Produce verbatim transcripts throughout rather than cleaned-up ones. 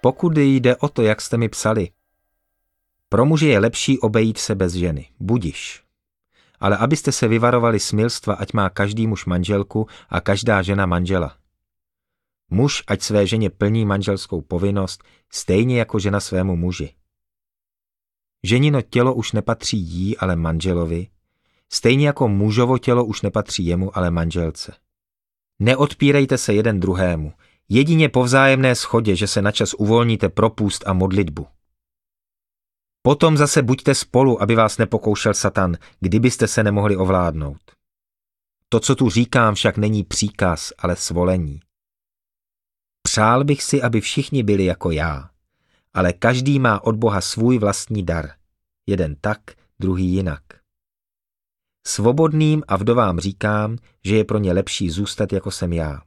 Pokud jde o to, jak jste mi psali, pro muže je lepší obejít se bez ženy, budiš. Ale abyste se vyvarovali smilstva, ať má každý muž manželku a každá žena manžela. Muž ať své ženě plní manželskou povinnost, stejně jako žena svému muži. Ženino tělo už nepatří jí, ale manželovi, stejně jako mužovo tělo už nepatří jemu, ale manželce. Neodpírejte se jeden druhému, jedině po vzájemné shodě, že se načas uvolníte pro půst a modlitbu. Potom zase buďte spolu, aby vás nepokoušel Satan, kdybyste se nemohli ovládnout. To, co tu říkám, však není příkaz, ale svolení. Přál bych si, aby všichni byli jako já, ale každý má od Boha svůj vlastní dar. Jeden tak, druhý jinak. Svobodným a vdovám říkám, že je pro ně lepší zůstat, jako jsem já.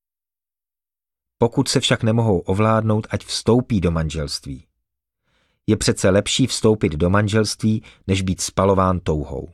Pokud se však nemohou ovládnout, ať vstoupí do manželství. Je přece lepší vstoupit do manželství, než být spalován touhou.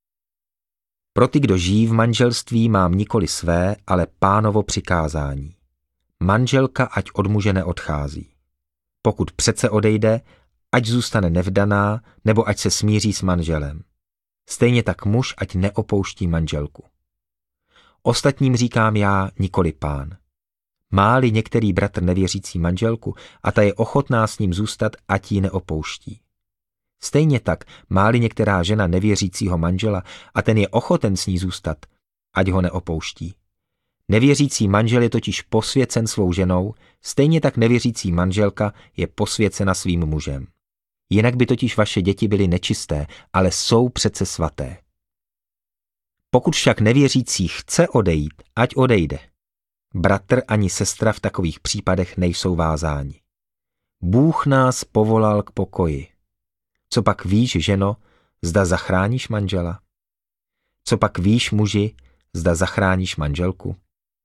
Pro ty, kdo žijí v manželství, mám nikoli své, ale Pánovo přikázání. Manželka ať od muže neodchází. Pokud přece odejde, ať zůstane nevdaná, nebo ať se smíří s manželem. Stejně tak muž ať neopouští manželku. Ostatním říkám já, nikoli Pán. Má-li některý bratr nevěřící manželku a ta je ochotná s ním zůstat, ať ji neopouští. Stejně tak má-li některá žena nevěřícího manžela a ten je ochoten s ní zůstat, ať ho neopouští. Nevěřící manžel je totiž posvěcen svou ženou, stejně tak nevěřící manželka je posvěcena svým mužem. Jinak by totiž vaše děti byly nečisté, ale jsou přece svaté. Pokud však nevěřící chce odejít, ať odejde. Bratr ani sestra v takových případech nejsou vázáni. Bůh nás povolal k pokoji. Co pak víš, ženo, zda zachráníš manžela? Co pak víš, muži, zda zachráníš manželku?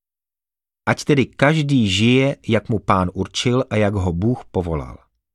Ať tedy každý žije, jak mu Pán určil a jak ho Bůh povolal.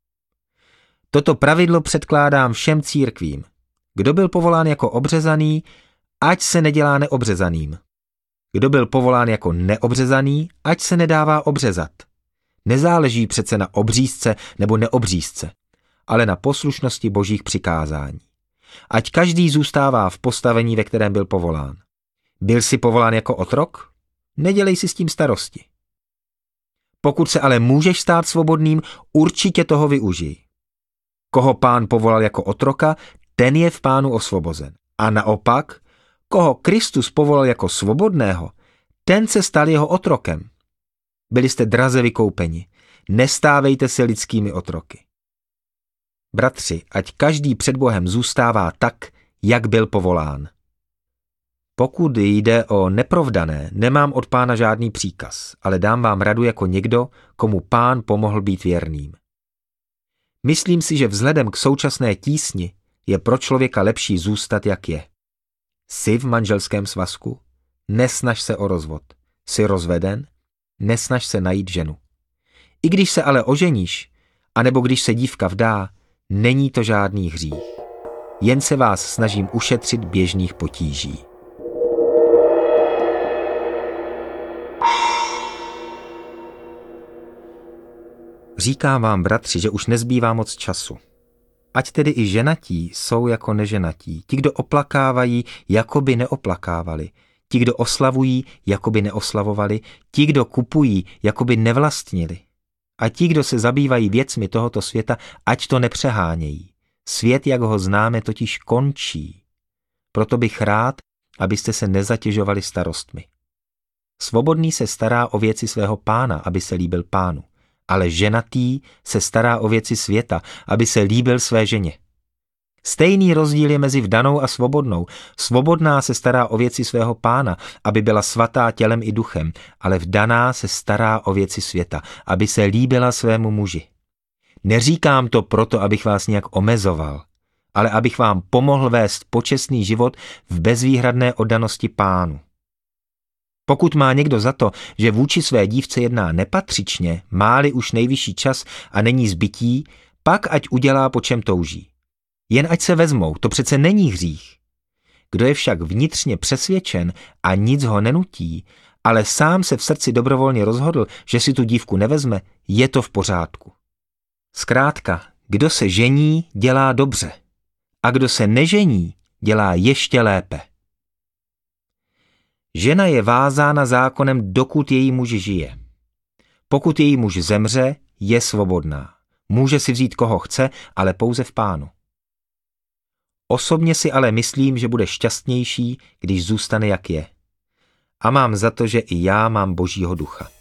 Toto pravidlo předkládám všem církvím. Kdo byl povolán jako obřezaný, ať se nedělá neobřezaným. Kdo byl povolán jako neobřezaný, ať se nedává obřezat. Nezáleží přece na obřízce nebo neobřízce, ale na poslušnosti božích přikázání. Ať každý zůstává v postavení, ve kterém byl povolán. Byl jsi povolán jako otrok? Nedělej si s tím starosti. Pokud se ale můžeš stát svobodným, určitě toho využij. Koho Pán povolal jako otroka, ten je v Pánu osvobozen. A naopak, koho Kristus povolal jako svobodného, ten se stal jeho otrokem. Byli jste draze vykoupeni, nestávejte se lidskými otroky. Bratři, ať každý před Bohem zůstává tak, jak byl povolán. Pokud jde o neprovdané, nemám od Pána žádný příkaz, ale dám vám radu jako někdo, komu Pán pomohl být věrným. Myslím si, že vzhledem k současné tísni je pro člověka lepší zůstat, jak je. Jsi v manželském svazku? Nesnaž se o rozvod. Jsi rozveden? Nesnaž se najít ženu. I když se ale oženíš, anebo když se dívka vdá, není to žádný hřích. Jen se vás snažím ušetřit běžných potíží. Říkám vám, bratři, že už nezbývá moc času. Ať tedy i ženatí jsou jako neženatí, ti, kdo oplakávají, jako by neoplakávali, ti, kdo oslavují, jako by neoslavovali, ti, kdo kupují, jako by nevlastnili. A ti, kdo se zabývají věcmi tohoto světa, ať to nepřehánějí. Svět, jak ho známe, totiž končí. Proto bych rád, abyste se nezatěžovali starostmi. Svobodný se stará o věci svého pána, aby se líbil pánu. Ale ženatý se stará o věci světa, aby se líbil své ženě. Stejný rozdíl je mezi vdanou a svobodnou. Svobodná se stará o věci svého pána, aby byla svatá tělem i duchem, ale vdaná se stará o věci světa, aby se líbila svému muži. Neříkám to proto, abych vás nějak omezoval, ale abych vám pomohl vést počestný život v bezvýhradné oddanosti pánu. Pokud má někdo za to, že vůči své dívce jedná nepatřičně, má-li už nejvyšší čas a není zbytí, pak ať udělá, po čem touží. Jen ať se vezmou, to přece není hřích. Kdo je však vnitřně přesvědčen a nic ho nenutí, ale sám se v srdci dobrovolně rozhodl, že si tu dívku nevezme, je to v pořádku. Zkrátka, kdo se žení, dělá dobře. A kdo se nežení, dělá ještě lépe. Žena je vázána zákonem, dokud její muž žije. Pokud její muž zemře, je svobodná. Může si vzít koho chce, ale pouze v Pánu. Osobně si ale myslím, že bude šťastnější, když zůstane jak je. A mám za to, že i já mám Božího ducha.